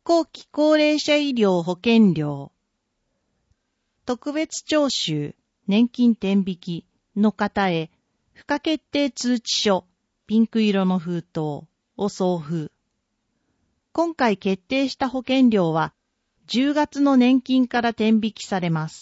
後期高齢者医療保険料、特別徴収、年金天引きの方へ、付加決定通知書、ピンク色の封筒を送付。今回決定した保険料は、10月の年金から天引きされます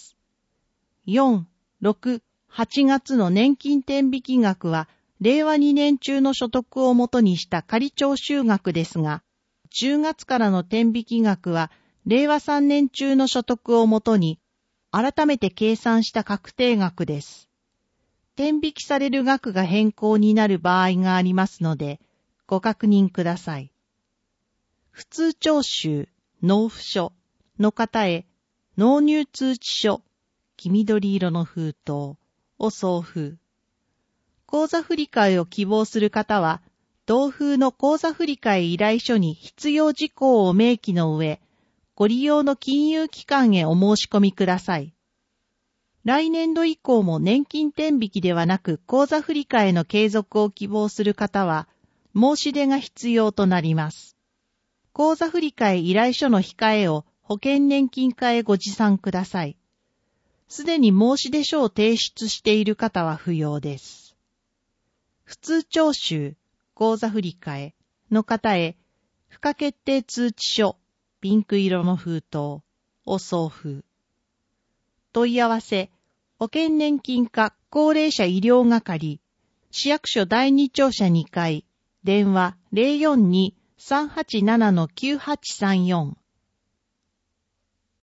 。4、6、8月の年金天引き額は、令和2年中の所得をもとにした仮徴収額ですが、10月からの天引き額は、令和3年中の所得をもとに、改めて計算した確定額です。天引きされる額が変更になる場合がありますので、ご確認ください。普通徴収、納付書の方へ、納入通知書、黄緑色の封筒を送付。口座振替を希望する方は、同封の口座振替依頼書に必要事項を明記の上、ご利用の金融機関へお申し込みください。来年度以降も年金天引きではなく口座振替の継続を希望する方は、申し出が必要となります。口座振替依頼書の控えを保険年金課へご持参ください。すでに申し出書を提出している方は不要です。普通徴収、口座振替の方へ、付加決定通知書、ピンク色の封筒を送付。問い合わせ、保険年金課高齢者医療係、市役所第2庁舎2階、電話 042-387-9834